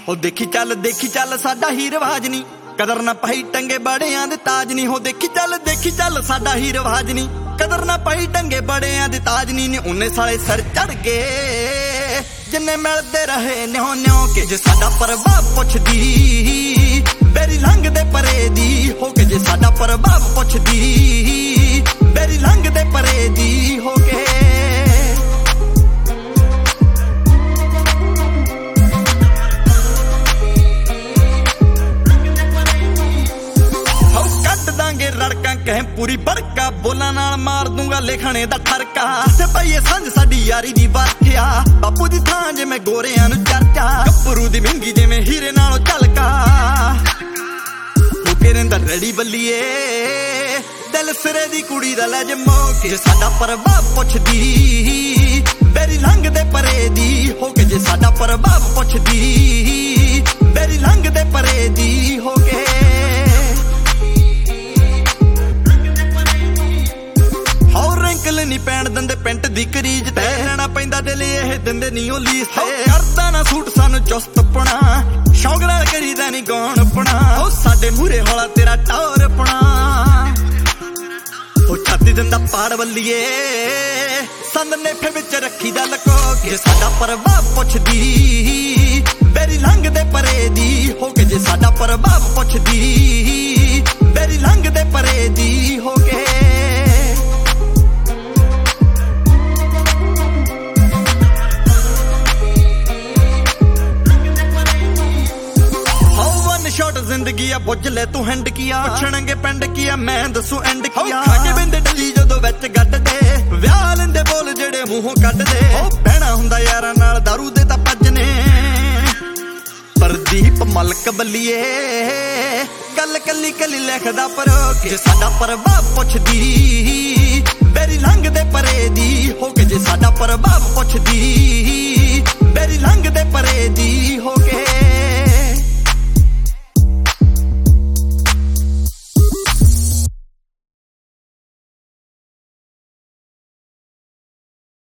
हो देखी चल साडा ही रिवाज नी, कदर ना पाई टंगे बड़ियां दे ताज नी। हो देखी चल साडा ही रिवाज नी, कदर ना पाई टंगे बड़ियां दे ताज नी। उन्हें साले सर चढ़ गए जिन्ने मिलते रहे न्यो न्यो के। जे साडा प्रभाव पुछदी बेरी लंघ दे परे दी, हो के जे साडा प्रभाव पुछदी बेरी लंघ दे परे दी हो के। रड़का कह पूरी बड़का बोला नाल मार दूंगा लेखने दा ठरका। से पाइए संज साडी यारी दी वाख्या, बापू दी थां जे मैं गोरियां नूं चर्चा। गप्परू दी मिंगी जिवें हीरे नालों झलका, होके रहिंदा रड़ी बल्लीए दिल सिरे दी कुड़ी दा लै जे मोके। जे साडा प्रभाव पुछदी बेरी लंघ दे परे दी, होके जे साडा प्रभाव पुछदी बेरी लंघ दे परे दी होके। नी पैण दिंदे पेंट दी करीज ते, रहना पैंदा दिल एह दिंदे नी ओ लीस ते। करदा ना सूट सानू चुस्तपना, शौक नाल करीदा नी गौणपना। ओ साडे मूरे हौला तेरा टौरपना, ओ छाती दिंदा पाड़ वल्लीए संद नेफे विच रखी दा लको के। साडा प्रभाव पुछदी बेरी लंघ दे परे दी, हो के जे साडा प्रभाव पुछदी बेरी लंघ दे परे दी हो के। शॉर्ट जिंदगी आ बुझ ले तू हैंड किया, पुछणगे पिंड किया मैं दसू एंड किया। खाके बिंदे डली जदों विच गड्ड दे, विआह लेंदे बोल जेड़े मूंहों कड्ड दे। बहना हुंदा यारां नाल दारू दे तां भजने, प्रदीप मलक बल्लीए गल कली कली लिखदा परो के। साडा प्रभाव पुछदी बेरी लंघ दे परे दी, हो के जे साडा प्रभाव पुछदी